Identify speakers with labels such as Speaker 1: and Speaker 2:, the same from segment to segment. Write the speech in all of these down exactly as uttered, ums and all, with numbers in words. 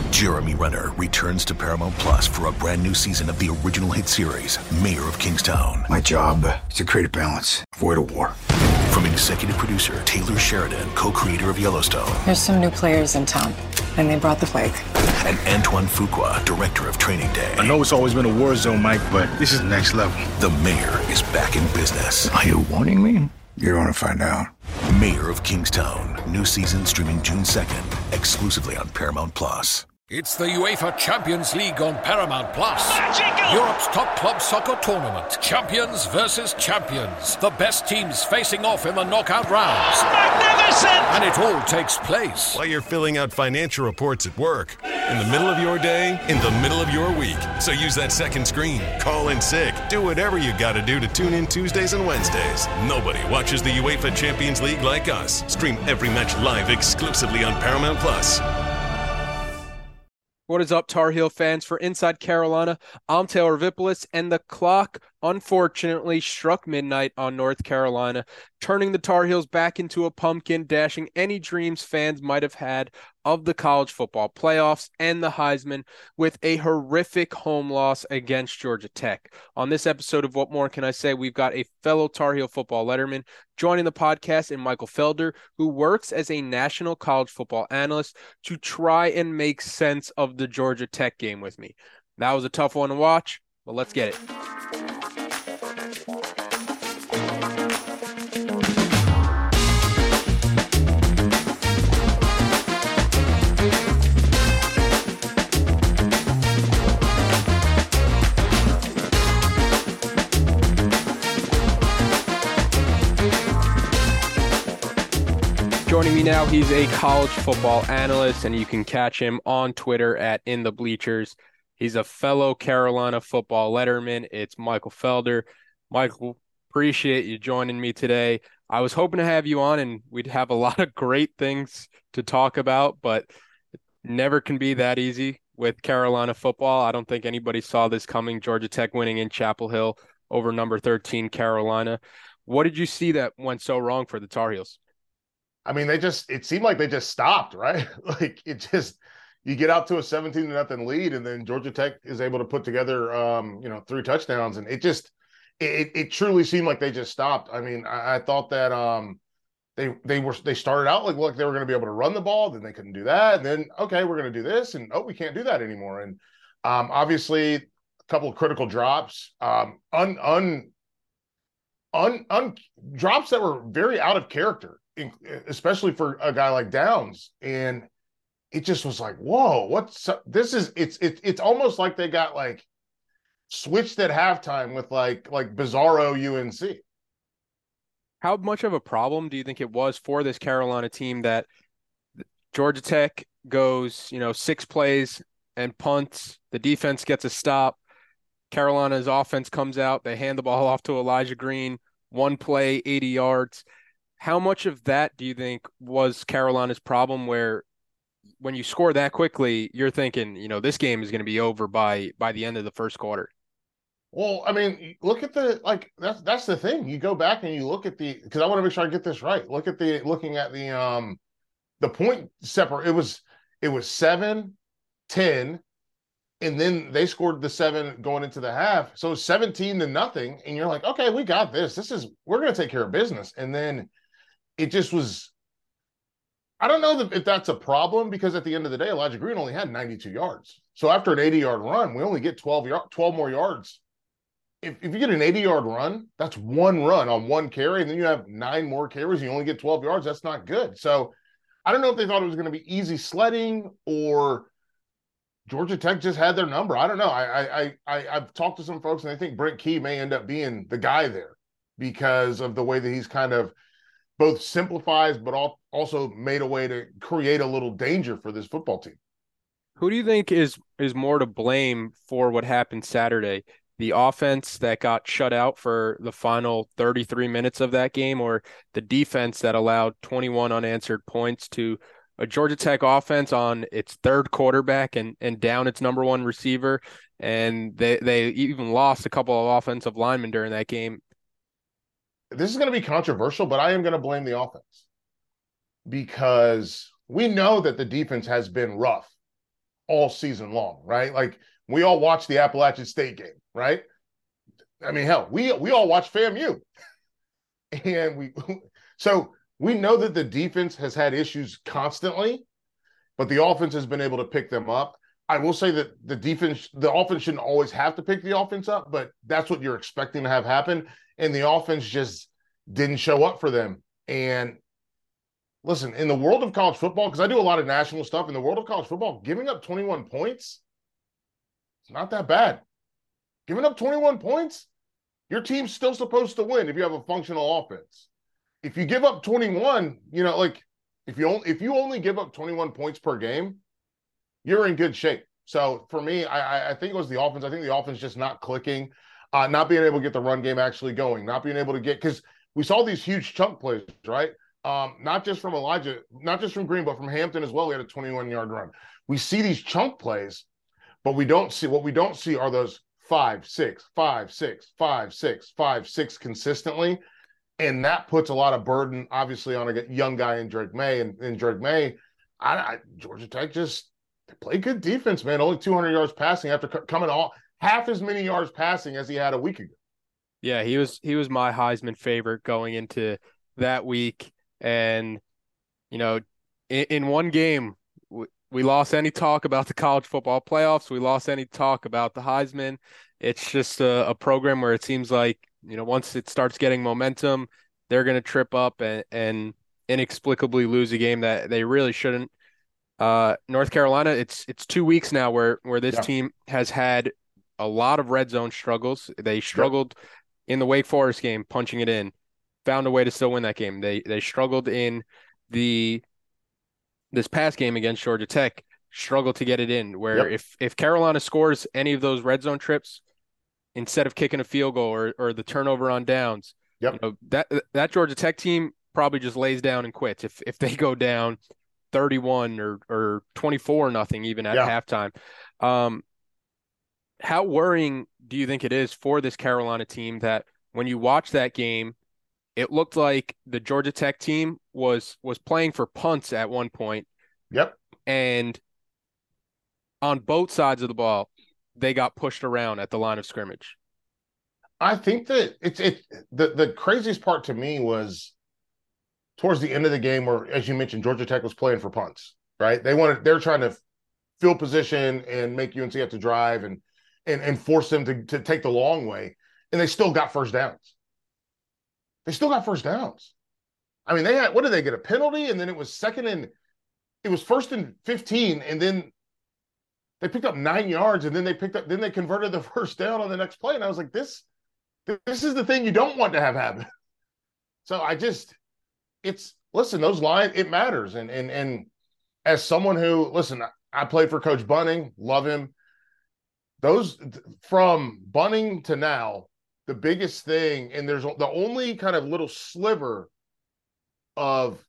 Speaker 1: Jeremy Renner returns to Paramount Plus for a brand new season of the original hit series, Mayor of Kingstown.
Speaker 2: My job is to create a balance, avoid a war.
Speaker 1: From executive producer Taylor Sheridan, co-creator of Yellowstone.
Speaker 3: There's some new players in town, and they brought the plague.
Speaker 1: And Antoine Fuqua, director of Training Day.
Speaker 2: I know it's always been a war zone, Mike, but this is next level.
Speaker 1: The Mayor is back in business.
Speaker 2: Are you warning me? You want to find out.
Speaker 1: Mayor of Kingstown. New season streaming June second, exclusively on Paramount Plus.
Speaker 4: It's the UEFA Champions League on Paramount Plus.
Speaker 5: Magical!
Speaker 4: Europe's top club soccer tournament. Champions versus champions. The best teams facing off in the knockout rounds.
Speaker 5: Magnificent!
Speaker 4: And it all takes place
Speaker 6: while you're filling out financial reports at work, in the middle of your day, in the middle of your week. So use that second screen. Call in sick. Do whatever you got to do to tune in Tuesdays and Wednesdays. Nobody watches the UEFA Champions League like us. Stream every match live exclusively on Paramount Plus.
Speaker 7: What is up, Tar Heel fans? For Inside Carolina, I'm Taylor Vipolis, and the clock, unfortunately, struck midnight on North Carolina, turning the Tar Heels back into a pumpkin, dashing any dreams fans might have had of the college football playoffs and the Heisman with a horrific home loss against Georgia Tech. On this episode of What More Can I Say, we've got a fellow Tar Heel football letterman joining the podcast in Michael Felder, who works as a national college football analyst to try and make sense of the Georgia Tech game with me. That was a tough one to watch, but let's get it. Joining me now, he's a college football analyst, and you can catch him on Twitter at In the Bleachers. He's a fellow Carolina football letterman. It's Michael Felder. Michael, appreciate you joining me today. I was hoping to have you on, and we'd have a lot of great things to talk about, but it never can be that easy with Carolina football. I don't think anybody saw this coming. Georgia Tech winning in Chapel Hill over number thirteen Carolina. What did you see that went so wrong for the Tar Heels?
Speaker 8: I mean, they just, it seemed like they just stopped, right? Like it just, you get out to a seventeen to nothing lead, and then Georgia Tech is able to put together, um, you know, three touchdowns. And it just, it, it truly seemed like they just stopped. I mean, I, I thought that um, they, they were, they started out like, look, they were going to be able to run the ball. Then they couldn't do that. And then, okay, we're going to do this. And, oh, we can't do that anymore. And um, obviously a couple of critical drops, um, un, un, un, un, drops that were very out of character, especially for a guy like Downs. And it just was like, whoa, what's this is it's it's it's almost like they got like switched at halftime with like like bizarro U N C.
Speaker 7: How much of a problem do you think it was for this Carolina team that Georgia Tech goes, you know, six plays and punts, the defense gets a stop, Carolina's offense comes out, they hand the ball off to Elijah Green, one play, eighty yards. How much of that do you think was Carolina's problem, where when you score that quickly, you're thinking, you know, this game is going to be over by by the end of the first quarter?
Speaker 8: Well, I mean, look at the, like, that's that's the thing. You go back and you look at the, because I want to make sure I get this right. Look at the, looking at the, um, the point separate. It was, it was seven, ten, and then they scored the seven going into the half. So seventeen to nothing. And you're like, okay, we got this. This is, we're going to take care of business. And then it just was, I don't know that if that's a problem, because at the end of the day, Elijah Green only had ninety-two yards. So after an eighty-yard run, we only get twelve, yard, twelve more yards. If, if you get an eighty-yard run, that's one run on one carry, and then you have nine more carries, and you only get twelve yards. That's not good. So I don't know if they thought it was going to be easy sledding, or Georgia Tech just had their number. I don't know. I, I, I, I've talked to some folks, and they think Brent Key may end up being the guy there because of the way that he's kind of both simplifies, but also made a way to create a little danger for this football team.
Speaker 7: Who do you think is is more to blame for what happened Saturday? The offense that got shut out for the final thirty-three minutes of that game, or the defense that allowed twenty-one unanswered points to a Georgia Tech offense on its third quarterback and, and down its number one receiver? And they, they even lost a couple of offensive linemen during that game.
Speaker 8: This is going to be controversial, but I am going to blame the offense, because we know that the defense has been rough. all season long, right? Like we all watched the Appalachian State game, right? I mean, hell, we we all watched FAMU, and we so we know that the defense has had issues constantly, but the offense has been able to pick them up. I will say that the defense, the offense shouldn't always have to pick the offense up, but that's what you're expecting to have happen, and the offense just didn't show up for them. And listen, in the world of college football, because I do a lot of national stuff, in the world of college football, giving up twenty-one points, it's not that bad. Giving up twenty-one points, your team's still supposed to win if you have a functional offense. If you give up twenty-one, you know, like if you only, if you only give up twenty-one points per game, you're in good shape. So for me, I, I think it was the offense. I think the offense just not clicking, uh, not being able to get the run game actually going, not being able to get, because we saw these huge chunk plays, right? Um, not just from Elijah, not just from Green, but from Hampton as well. We had a twenty-one-yard run. We see these chunk plays, but we don't see, what we don't see are those five, six, five, six, five, six, five, six consistently. And that puts a lot of burden, obviously, on a young guy in Drake May. And, and Drake May, I, I, Georgia Tech just they play good defense, man. Only two hundred yards passing after c- coming all half as many yards passing as he had a week ago.
Speaker 7: Yeah, he was he was my Heisman favorite going into that week. And, you know, in, in one game, we, we lost any talk about the college football playoffs. We lost any talk about the Heisman. It's just a, a program where it seems like, you know, once it starts getting momentum, they're going to trip up and, and inexplicably lose a game that they really shouldn't. Uh, North Carolina, it's it's two weeks now where where this yeah. team has had a lot of red zone struggles. They struggled yep. in the Wake Forest game, punching it in, found a way to still win that game. They they struggled in the this past game against Georgia Tech, struggled to get it in. Where yep. if if Carolina scores any of those red zone trips, instead of kicking a field goal or or the turnover on downs,
Speaker 8: yep.
Speaker 7: you know, that that Georgia Tech team probably just lays down and quits if if they go down thirty-one or or twenty-four nothing even at yeah. halftime. Um, how worrying do you think it is for this Carolina team that when you watch that game, it looked like the Georgia Tech team was was playing for punts at one point.
Speaker 8: Yep.
Speaker 7: And on both sides of the ball, they got pushed around at the line of scrimmage.
Speaker 8: I think that it's it the, the craziest part to me was towards the end of the game where, as you mentioned, Georgia Tech was playing for punts, right? They wanted they're trying to field position and make U N C have to drive and and and force them to, to take the long way. And they still got first downs. They still got first downs. I mean, they had, what did they get? A penalty? And then it was second and it was first and fifteen. And then they picked up nine yards and then they picked up, then they converted the first down on the next play. And I was like, this, this is the thing you don't want to have happen. So I just, it's, listen, those lines, it matters. And, and, and as someone who, listen, I played for Coach Bunning, love him. Those, from Bunning to now, the biggest thing, and there's the only kind of little sliver of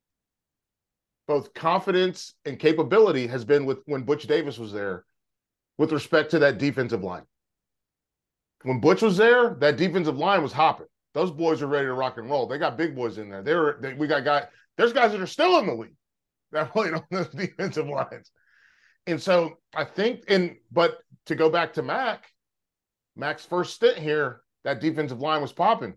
Speaker 8: both confidence and capability has been with when Butch Davis was there with respect to that defensive line. When Butch was there, that defensive line was hopping. Those boys are ready to rock and roll. They got big boys in there. They're, they, we got guys, there's guys that are still in the league that played on those defensive lines. And so I think, and but to go back to Mac, Mac's first stint here, that defensive line was popping.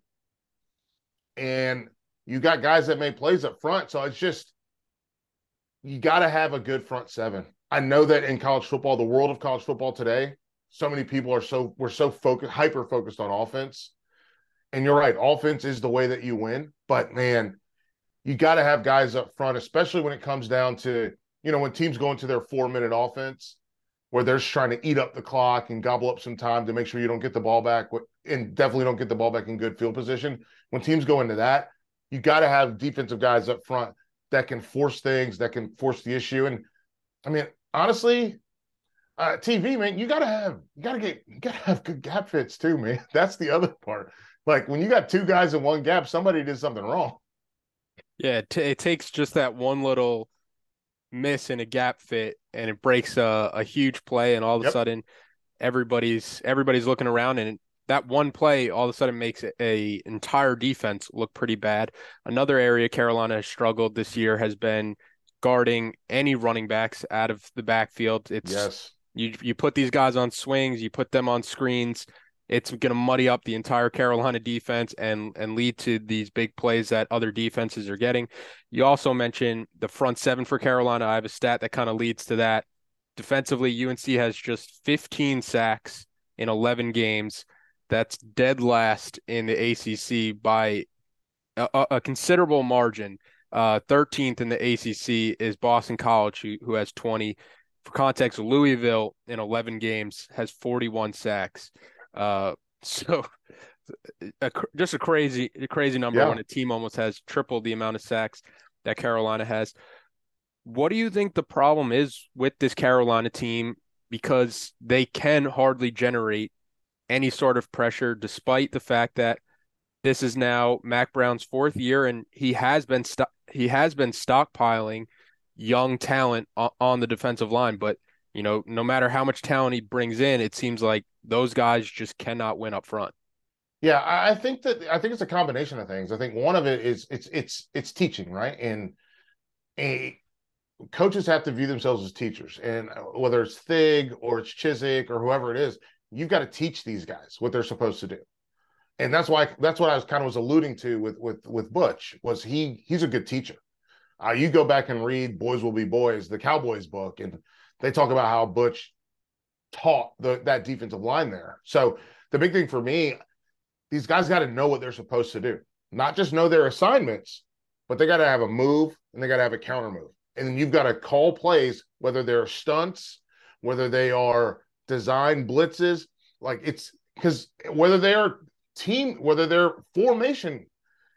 Speaker 8: And you got guys that made plays up front. So it's just, you got to have a good front seven. I know that in college football, the world of college football today, so many people are so, we're so focused, hyper focused on offense. And you're right, offense is the way that you win. But man, you got to have guys up front, especially when it comes down to, you know, when teams go into their four minute offense where they're just trying to eat up the clock and gobble up some time to make sure you don't get the ball back and definitely don't get the ball back in good field position. When teams go into that, you got to have defensive guys up front that can force things, that can force the issue. And I mean, honestly, uh, T V, man, you got to have, you got to get, you got to have good gap fits too, man. That's the other part. Like when you got two guys in one gap, somebody did something wrong.
Speaker 7: Yeah, it, t- it takes just that one little miss in a gap fit and it breaks a, a huge play, and all of yep. a sudden everybody's everybody's looking around, and that one play all of a sudden makes a entire defense look pretty bad. Another area Carolina has struggled this year has been guarding any running backs out of the backfield. It's
Speaker 8: yes.
Speaker 7: you you put these guys on swings, you put them on screens. It's going to muddy up the entire Carolina defense and and lead to these big plays that other defenses are getting. You also mentioned the front seven for Carolina. I have a stat that kind of leads to that. Defensively, U N C has just fifteen sacks in eleven games. That's dead last in the A C C by a, a considerable margin. Uh, thirteenth in the A C C is Boston College, who, who has twenty. For context, Louisville in eleven games has forty-one sacks. Uh, so a, just a crazy, a crazy number yeah. when a team almost has triple the amount of sacks that Carolina has. What do you think the problem is with this Carolina team? Because they can hardly generate any sort of pressure, despite the fact that this is now Mac Brown's fourth year, and he has been st- he has been stockpiling young talent on, on the defensive line. But you know, no matter how much talent he brings in, it seems like those guys just cannot win up front.
Speaker 8: Yeah, I think that I think it's a combination of things. I think one of it is it's it's it's teaching, right? And a coaches have to view themselves as teachers, and whether it's Thig or it's Chizik or whoever it is, you've got to teach these guys what they're supposed to do. And that's why that's what I was kind of was alluding to with with with Butch, was he he's a good teacher. Uh, you go back and read Boys Will Be Boys, the Cowboys book, and they talk about how Butch taught the, that defensive line there. So the big thing for me, these guys got to know what they're supposed to do, not just know their assignments, but they got to have a move and they got to have a counter move. And then you've got to call plays, whether they're stunts, whether they are design blitzes, like it's because whether they're team, whether they're formation,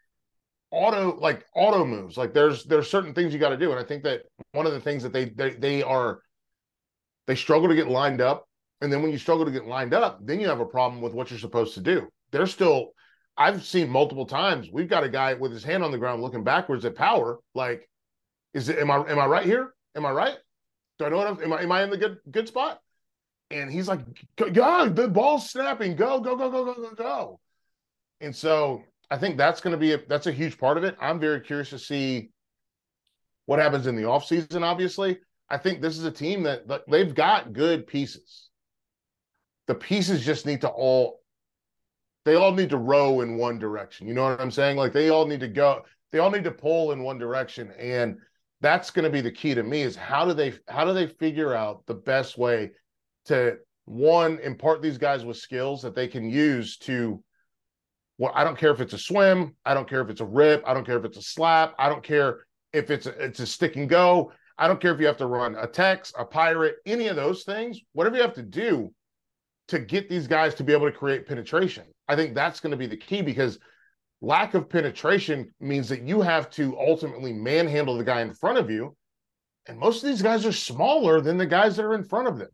Speaker 8: auto, like auto moves, like there's, there's certain things you got to do. And I think that one of the things that they, they, they are, they struggle to get lined up. And then when you struggle to get lined up, then you have a problem with what you're supposed to do. They're still, I've seen multiple times, we've got a guy with his hand on the ground looking backwards at power, like, Is it? Am I? Am I right here? Am I right? Do I know what I'm? Am I? Am I in the good good spot? And he's like, "God, the ball's snapping! Go, go, go, go, go, go, go!" And so I think that's going to be a, that's a huge part of it. I'm very curious to see what happens in the offseason. Obviously, I think this is a team that they've got good pieces. The pieces just need to all. They all need to row in one direction. You know what I'm saying? Like they all need to go. They all need to pull in one direction, and that's going to be the key to me, is how do they how do they figure out the best way to, one, impart these guys with skills that they can use to, well, I don't care if it's a swim, I don't care if it's a rip, I don't care if it's a slap, I don't care if it's a, it's a stick and go, I don't care if you have to run a Tex, a pirate, any of those things, whatever you have to do to get these guys to be able to create penetration. I think that's going to be the key, because lack of penetration means that you have to ultimately manhandle the guy in front of you. And most of these guys are smaller than the guys that are in front of them.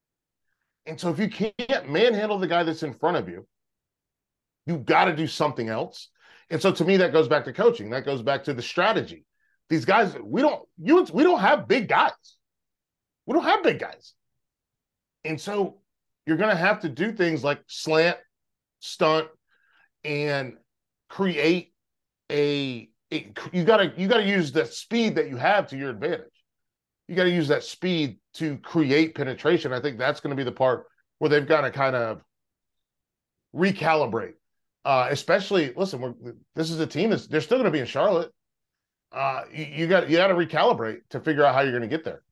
Speaker 8: And so if you can't manhandle the guy that's in front of you, you've got to do something else. And so to me, that goes back to coaching. That goes back to the strategy. These guys, we don't, you, we don't have big guys. We don't have big guys. And so you're going to have to do things like slant, stunt, and create a, a you got to you got to use the speed that you have to your advantage. You got to use that speed to create penetration. I think that's going to be the part where they've got to kind of recalibrate. Uh, especially, listen, we're, this is a team that's they're still going to be in Charlotte. Uh, you, you got you got to recalibrate to figure out how you're going to get there.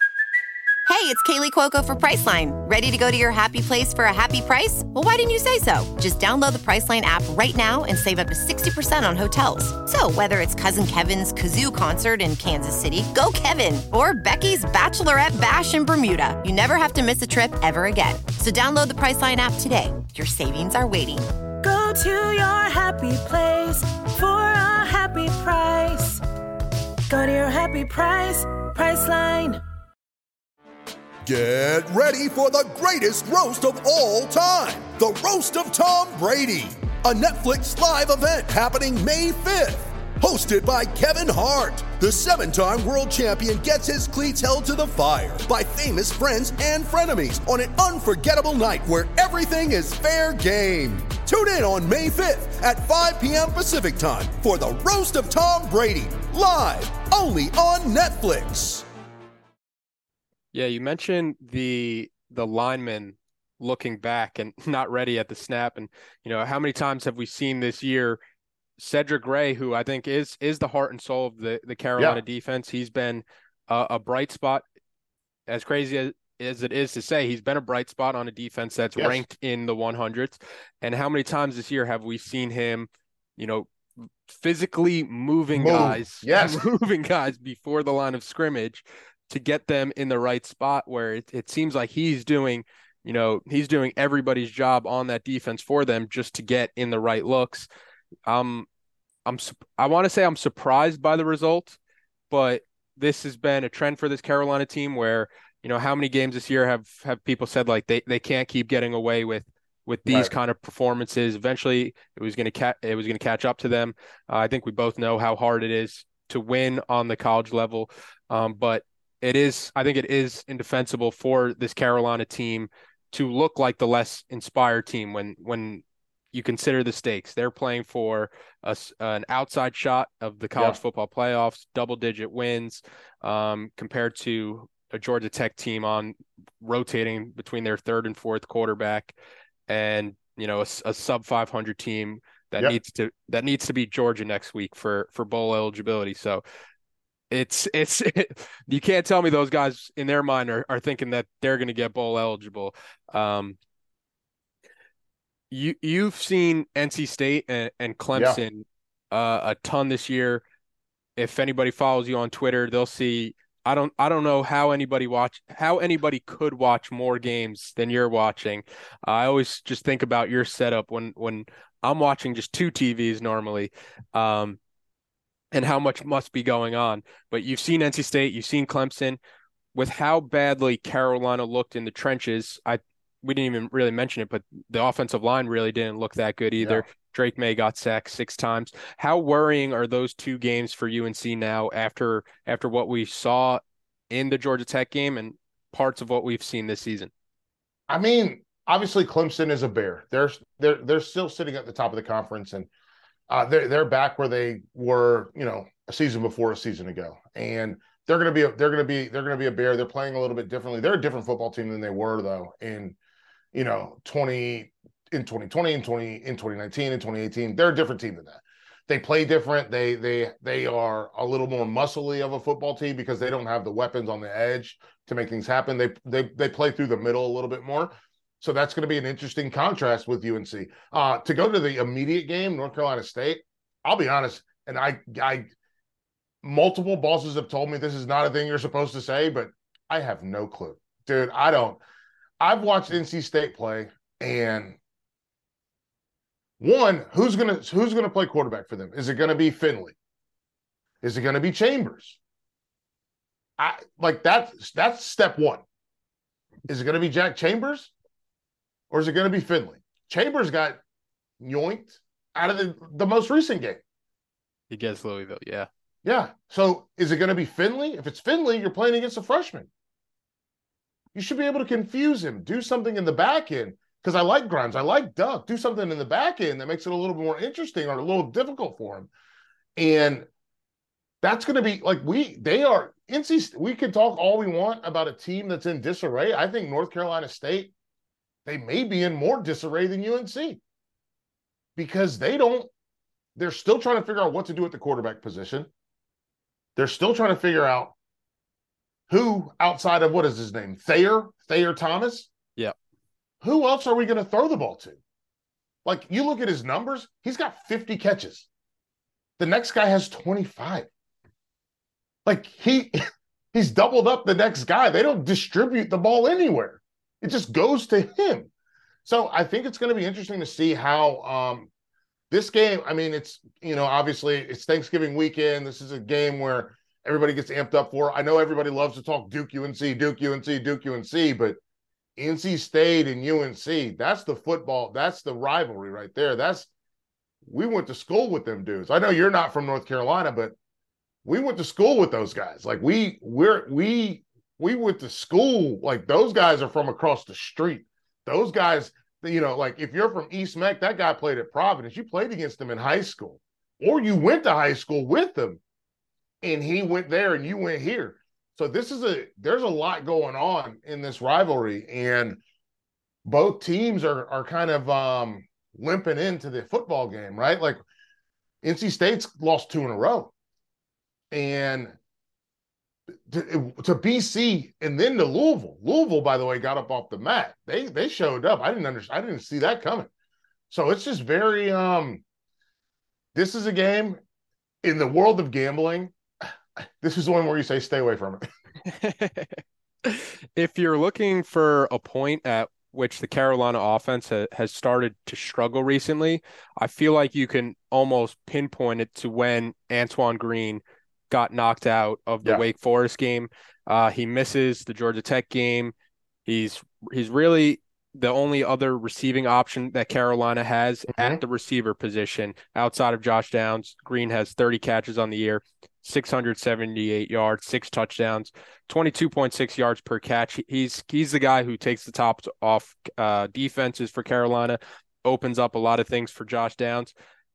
Speaker 5: Hey, it's Kaylee Cuoco for Priceline. Ready to go to your happy place for a happy price? Well, why didn't you say so? Just download the Priceline app right now and save up to sixty percent on hotels. So whether it's Cousin Kevin's Kazoo Concert in Kansas City, go Kevin, or Becky's Bachelorette Bash in Bermuda, you never have to miss a trip ever again. So download the Priceline app today. Your savings are waiting.
Speaker 9: Go to your happy place for a happy price. Go to your happy price, Priceline.
Speaker 10: Get ready for the greatest roast of all time, the Roast of Tom Brady, a Netflix live event happening May fifth. Hosted by Kevin Hart, the seven-time world champion gets his cleats held to the fire by famous friends and frenemies on an unforgettable night where everything is fair game. Tune in on May fifth at five p.m. Pacific time for the Roast of Tom Brady, live only on Netflix.
Speaker 7: Yeah, you mentioned the the linemen looking back and not ready at the snap. And, you know, how many times have we seen this year Cedric Gray, who I think is is the heart and soul of the, the Carolina yeah. defense. He's been a, a bright spot. As crazy as, as it is to say, he's been a bright spot on a defense that's yes. ranked in the hundreds. And how many times this year have we seen him, you know, physically moving Move. guys,
Speaker 8: yes.
Speaker 7: moving guys before the line of scrimmage to get them in the right spot, where it, it seems like he's doing, you know, he's doing everybody's job on that defense for them just to get in the right looks. Um, I'm, I want to say I'm surprised by the result, but this has been a trend for this Carolina team where, you know, how many games this year have, have people said like they, they can't keep getting away with, with these right. kind of performances. Eventually it was going to catch, it was going to catch up to them. Uh, I think we both know how hard it is to win on the college level. Um, but it is, I think it is indefensible for this Carolina team to look like the less inspired team when, when, you consider the stakes. They're playing for a, an outside shot of the college yeah. football playoffs, double-digit wins, um, compared to a Georgia Tech team on rotating between their third and fourth quarterback, and you know a, a sub five hundred team that yep. needs to that needs to beat Georgia next week for for bowl eligibility. So it's it's it, you can't tell me those guys in their mind are are thinking that they're going to get bowl eligible. Um, You you've seen N C State and, and Clemson yeah. uh, a ton this year. If anybody follows you on Twitter, they'll see. I don't I don't know how anybody watch how anybody could watch more games than you're watching. Uh, I always just think about your setup when when I'm watching just two T Vs normally, um, and how much must be going on. But you've seen N C State, you've seen Clemson. With how badly Carolina looked in the trenches, I. We didn't even really mention it, but the offensive line really didn't look that good either. Yeah. Drake May got sacked six times. How worrying are those two games for U N C now after after what we saw in the Georgia Tech game and parts of what we've seen this season?
Speaker 8: I mean, obviously Clemson is a bear. They're they're they're still sitting at the top of the conference, and uh, they're they're back where they were, you know, a season before a season ago, and they're gonna be a, they're gonna be they're gonna be a bear. They're playing a little bit differently. They're a different football team than they were though, and you know, twenty in twenty twenty and twenty in twenty nineteen and twenty eighteen, they're a different team than that. They play different. They they they are a little more muscly of a football team because they don't have the weapons on the edge to make things happen. They they they play through the middle a little bit more. So that's going to be an interesting contrast with U N C. Uh, to go to the immediate game, North Carolina State, I'll be honest, and I I multiple bosses have told me this is not a thing you're supposed to say, but I have no clue. Dude, I don't. I've watched N C State play, and one, who's gonna who's gonna play quarterback for them? Is it gonna be Finley? Is it gonna be Chambers? I like that's that's step one. Is it gonna be Jack Chambers, or is it gonna be Finley? Chambers got yoinked out of the, the most recent game.
Speaker 7: Against Louisville, yeah.
Speaker 8: Yeah. So is it gonna be Finley? If it's Finley, you're playing against a freshman. You should be able to confuse him. Do something in the back end. Because I like Grimes. I like Duck. Do something in the back end that makes it a little more interesting or a little difficult for him. And that's going to be like we, they are, N C, we can talk all we want about a team that's in disarray. I think North Carolina State, they may be in more disarray than U N C. Because they don't, they're still trying to figure out what to do at the quarterback position. They're still trying to figure out who outside of what is his name? Thayer? Thayer Thomas?
Speaker 7: Yeah.
Speaker 8: Who else are we going to throw the ball to? Like, you look at his numbers, he's got fifty catches. The next guy has twenty-five. Like, he he's doubled up the next guy. They don't distribute the ball anywhere. It just goes to him. So I think it's going to be interesting to see how um, this game, I mean, it's, you know, obviously it's Thanksgiving weekend. This is a game where everybody gets amped up for. I know everybody loves to talk Duke U N C, Duke U N C, Duke U N C, but N C State and U N C, that's the football, that's the rivalry right there. That's, we went to school with them dudes. I know you're not from North Carolina, but we went to school with those guys. Like we, we're, we, we went to school, like those guys are from across the street. Those guys, you know, like if you're from East Meck, that guy played at Providence. You played against them in high school, or you went to high school with them. and he went there and you went here. So this is a there's a lot going on in this rivalry, and both teams are are kind of um, limping into the football game, right? Like N C State's lost two in a row, and to, to B C and then to Louisville. Louisville, by the way, got up off the mat. They they showed up. I didn't understand. I didn't see that coming. So it's just very. Um, this is a game in the world of gambling. This is the one where you say stay away from
Speaker 7: it. If you're looking for a point at which the Carolina offense ha- has started to struggle recently, I feel like you can almost pinpoint it to when Antoine Green got knocked out of the yeah. Wake Forest game. Uh, he misses the Georgia Tech game. He's he's really the only other receiving option that Carolina has mm-hmm. at the receiver position outside of Josh Downs. Green has thirty catches on the year, six hundred seventy-eight yards, six touchdowns, twenty-two point six yards per catch. He's he's the guy who takes the top off uh, defenses for Carolina, opens up a lot of things for Josh Downs.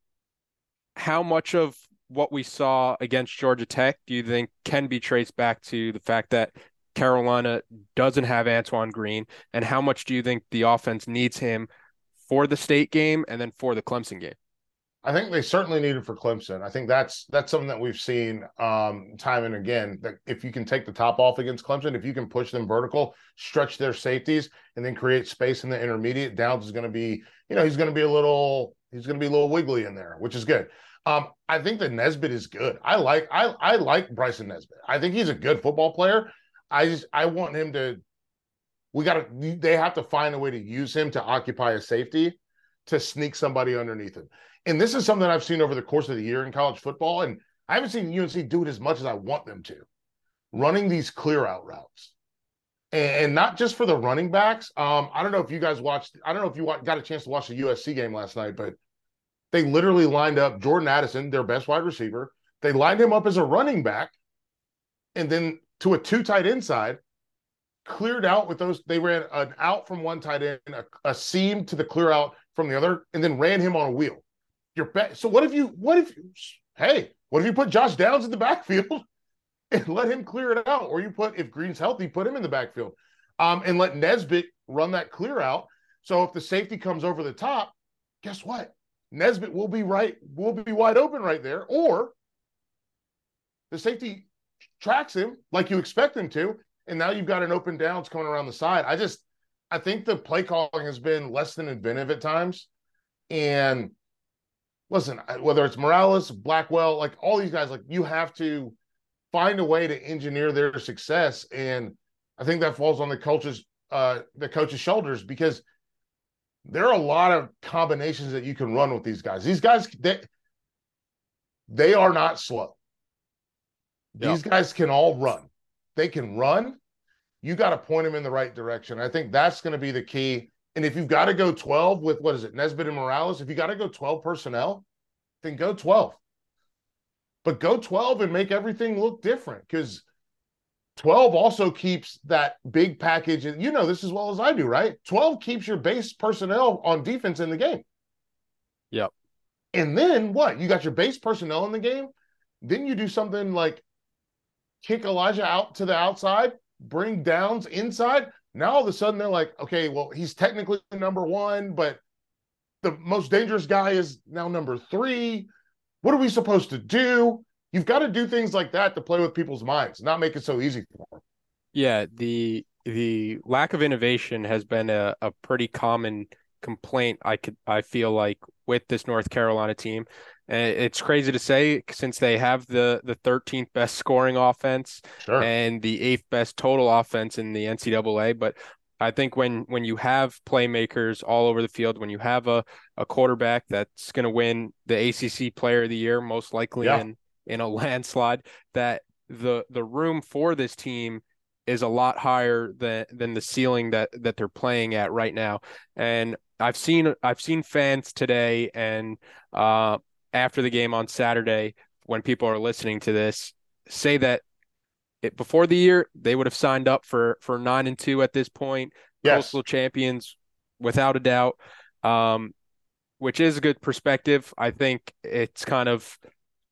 Speaker 7: How much of what we saw against Georgia Tech do you think can be traced back to the fact that Carolina doesn't have Antoine Green, and how much do you think the offense needs him for the state game and then for the Clemson game?
Speaker 8: I think they certainly need it for Clemson. I think that's that's something that we've seen um, time and again, that if you can take the top off against Clemson, if you can push them vertical, stretch their safeties, and then create space in the intermediate, Downs is going to be, you know, he's going to be a little, he's going to be a little wiggly in there, which is good. Um, I think that Nesbitt is good. I like, I I like Bryson Nesbitt. I think he's a good football player. I just, I want him to, we got to, they have to find a way to use him to occupy a safety to sneak somebody underneath him. And this is something I've seen over the course of the year in college football, and I haven't seen U N C do it as much as I want them to, running these clear out routes. And, and not just for the running backs. Um, I don't know if you guys watched, I don't know if you got a chance to watch the U S C game last night, but they literally lined up Jordan Addison, their best wide receiver. They lined him up as a running back, and then to a two tight inside, cleared out with those. They ran an out from one tight end, a, a seam to the clear out from the other, and then ran him on a wheel. Your bet. So what if you, what if, hey, what if you put Josh Downs in the backfield and let him clear it out? Or you put, if Green's healthy, put him in the backfield um, and let Nesbitt run that clear out. So if the safety comes over the top, guess what? Nesbitt will be right, will be wide open right there. Or the safety tracks him like you expect him to, and now you've got an open Downs coming around the side. I just, I think the play calling has been less than inventive at times. And listen, whether it's Morales, Blackwell, like all these guys, like you have to find a way to engineer their success. And I think that falls on the coach's, uh, the coach's shoulders, because there are a lot of combinations that you can run with these guys. These guys, they, they are not slow. These yep. guys can all run. They can run. You got to point them in the right direction. I think that's going to be the key. And if you've got to go twelve with, what is it, Nesbitt and Morales, if you got to go twelve personnel, then go twelve. But go twelve and make everything look different, because twelve also keeps that big package. And you know this as well as I do, right? twelve keeps your base personnel on defense in the game.
Speaker 7: Yep.
Speaker 8: And then what? You got your base personnel in the game. Then you do something like kick Elijah out to the outside, bring Downs inside. Now all of a sudden they're like, okay, well, he's technically number one, but the most dangerous guy is now number three. What are we supposed to do? You've got to do things like that to play with people's minds, not make it so easy for them.
Speaker 7: Yeah, the the lack of innovation has been a, a pretty common complaint, I could I feel like, with this North Carolina team. And it's crazy to say, since they have the the thirteenth best scoring offense
Speaker 8: sure.
Speaker 7: and the eighth best total offense in the N C double A. But I think when when you have playmakers all over the field, when you have a, a quarterback that's going to win the A C C Player of the Year, most likely yeah. in, in a landslide, that the the room for this team is a lot higher than than the ceiling that that they're playing at right now. And I've seen I've seen fans today and uh, after the game on Saturday, when people are listening to this, say that it, before the year they would have signed up for for nine and two at this point,
Speaker 8: yes.
Speaker 7: Coastal champions without a doubt, um, which is a good perspective. I think it's kind of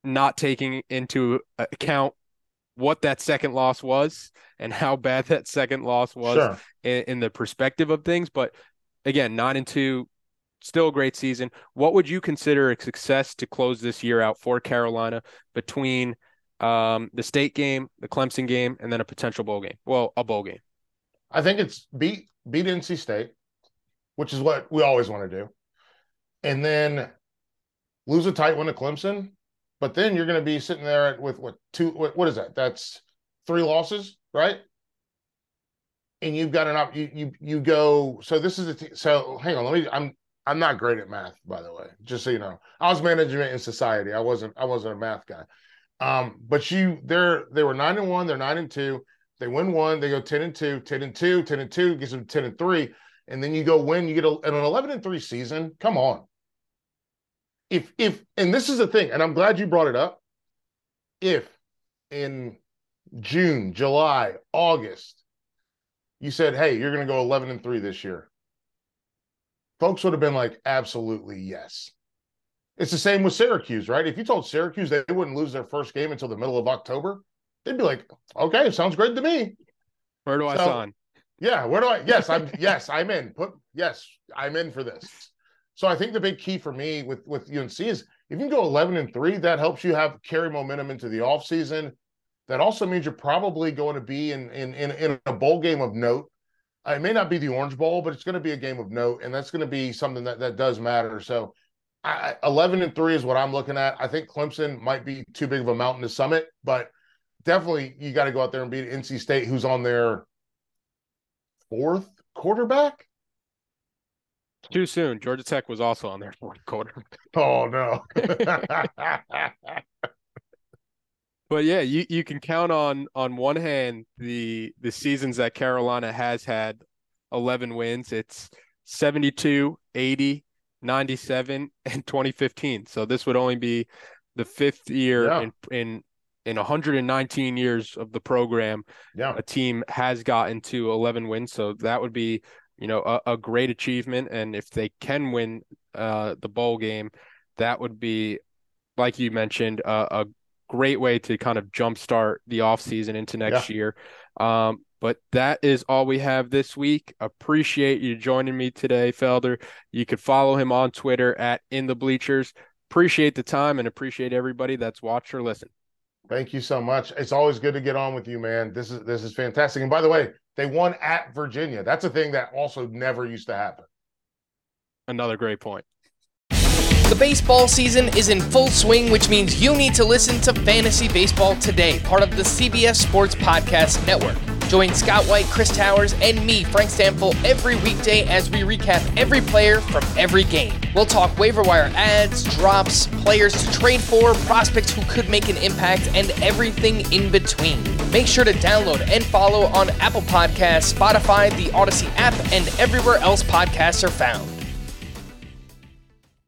Speaker 7: not taking into account what that second loss was and how bad that second loss was
Speaker 8: sure.
Speaker 7: in, in the perspective of things. But again, nine and two, still a great season. What would you consider a success to close this year out for Carolina between um, the state game, the Clemson game, and then a potential bowl game? Well, a bowl game.
Speaker 8: I think it's beat beat N C State, which is what we always want to do. And then lose a tight one to Clemson. But then you're going to be sitting there with what two? What, what is that? That's three losses, right? And you've got an op. You you you go. So this is a t- so. Hang on. Let me. I'm I'm not great at math, by the way. Just so you know, I was management and society. I wasn't. I wasn't a math guy. Um, but you, they're they were nine and one. They're nine and two. They win one. They go ten and two. Ten and two. Ten and two gives them ten and three. And then you go win. You get a, an eleven and three season. Come on. If, if, and this is the thing, and I'm glad you brought it up. If in June, July, August, you said, hey, you're going to go eleven and three this year, folks would have been like, absolutely yes. It's the same with Syracuse, right? If you told Syracuse they wouldn't lose their first game until the middle of October, they'd be like, okay, sounds great to me.
Speaker 7: Where do I
Speaker 8: so,
Speaker 7: sign?
Speaker 8: Yeah, where do I? Yes, I'm. Yes, I'm in. Put yes, I'm in for this. So I think the big key for me with, with U N C is if you can go eleven and three, that helps you have carry momentum into the offseason. That also means you're probably going to be in, in, in, in a bowl game of note. It may not be the Orange Bowl, but it's going to be a game of note, and that's going to be something that, that does matter. So I, eleven and three is what I'm looking at. I think Clemson might be too big of a mountain to summit, but definitely you got to go out there and beat N C State, who's on their fourth quarterback.
Speaker 7: Too soon. Georgia Tech was also on their fourth quarter.
Speaker 8: Oh, no.
Speaker 7: But, yeah, you, you can count on, on one hand, the the seasons that Carolina has had eleven wins. It's seventy-two, eighty, ninety-seven, and twenty fifteen. So this would only be the fifth year
Speaker 8: yeah.
Speaker 7: in, in in one hundred nineteen years of the program.
Speaker 8: Yeah.
Speaker 7: A team has gotten to eleven wins. So that would be – you know, a, a great achievement. And if they can win uh, the bowl game, that would be, like you mentioned, uh, a great way to kind of jumpstart the offseason into next
Speaker 8: yeah.
Speaker 7: year. Um, but that is all we have this week. Appreciate you joining me today, Felder. You could follow him on Twitter at In The Bleachers. Appreciate the time and appreciate everybody that's watched or listened.
Speaker 8: Thank you so much. It's always good to get on with you, man. This is this is fantastic. And by the way, they won at Virginia. That's a thing that also never used to happen.
Speaker 7: Another great point.
Speaker 11: The baseball season is in full swing, which means you need to listen to Fantasy Baseball Today, part of the C B S Sports Podcast Network. Join Scott White, Chris Towers, and me, Frank Stample, every weekday as we recap every player from every game. We'll talk waiver wire ads, drops, players to trade for, prospects who could make an impact, and everything in between. Make sure to download and follow on Apple Podcasts, Spotify, the Odyssey app, and everywhere else podcasts are found.